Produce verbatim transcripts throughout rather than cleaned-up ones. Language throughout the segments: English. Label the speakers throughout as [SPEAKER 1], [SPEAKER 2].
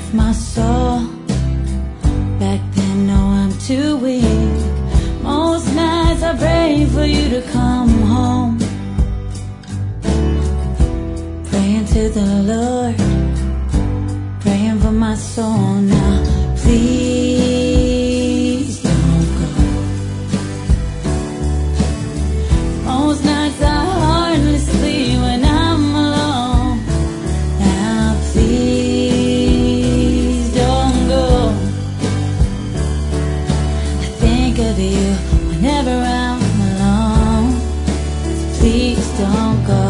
[SPEAKER 1] my soul. Back then, no, I'm too weak. Most nights I pray for you to come home. Praying to the Lord, praying for my soul now. Please don't go. Most nights I hardly sleep when I'm alone. Now please don't go. I think of you whenever I'm alone. Please don't go.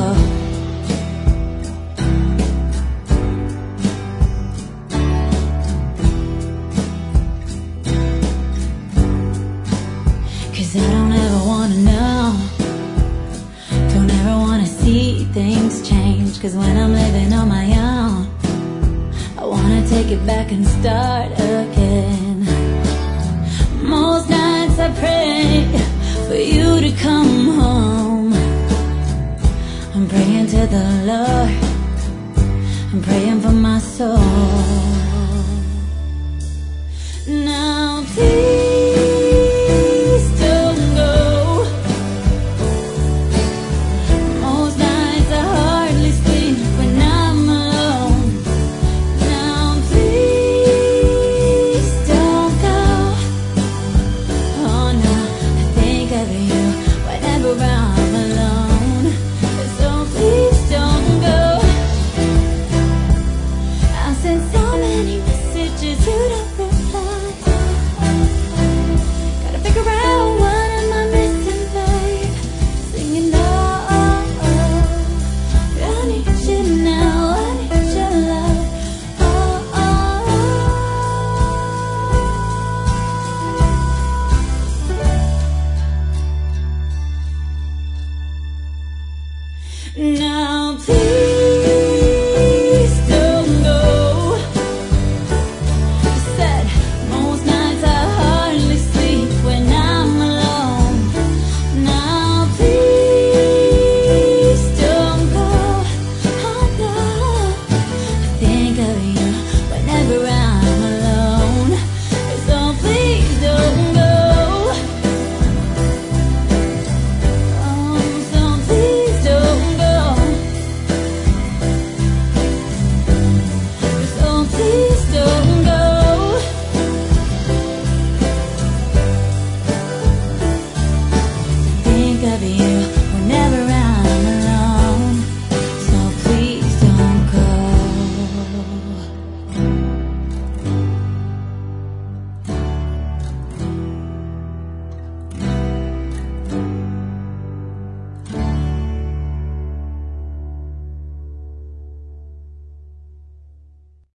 [SPEAKER 1] Cause I don't ever wanna know, don't ever wanna see things change. Cause when I'm living on my own, I wanna take it back and start again. Most nights I pray for you to come home. I'm praying to the Lord, I'm praying for my soul. Now please don't go. Most nights I hardly sleep when I'm alone. Now please don't go. Oh no, I think of you whenever I'm alone. So please don't go. I've sent so many messages you don't